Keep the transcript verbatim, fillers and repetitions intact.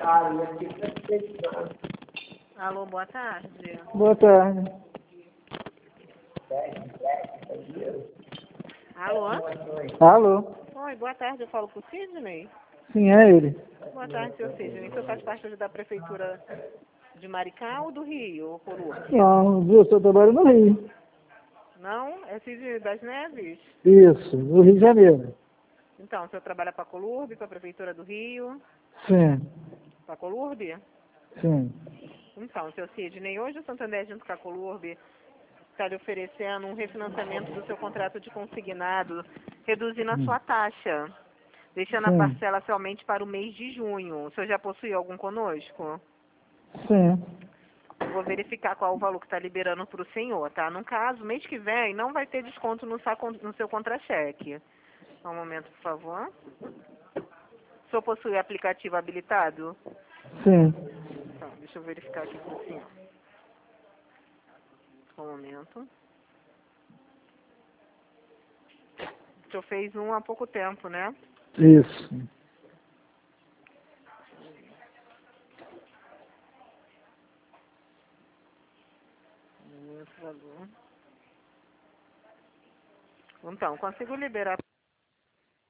Alô, boa tarde. Boa tarde. Alô? Alô? Oi, boa tarde. Eu falo com o Sidney? Sim, é ele. Boa tarde, seu Sidney. O senhor faz parte da prefeitura de Maricá ou do Rio, ou Colurbe? Não, eu só trabalho no Rio. Não? É Sidney das Neves? Isso, no Rio de Janeiro. Então, o senhor trabalha para Colurbe, para a prefeitura do Rio? Sim, Para Colurbe? sim. Então, seu Sidney, hoje o Santander, junto com a Colurbe, está lhe oferecendo um refinanciamento do seu contrato de consignado, reduzindo a Hum. sua taxa, deixando a Sim, parcela somente para o mês de junho. O senhor já possui algum conosco? sim. Eu vou verificar qual o valor que está liberando para o senhor, tá? No caso, mês que vem não vai ter desconto no, sa- no seu contra-cheque. Só um momento, por favor. O senhor possui aplicativo habilitado? Sim. Então, deixa eu verificar aqui com o senhor. Só um momento. O senhor fez um há pouco tempo, né? Isso. Um momento, valor. Então, consigo liberar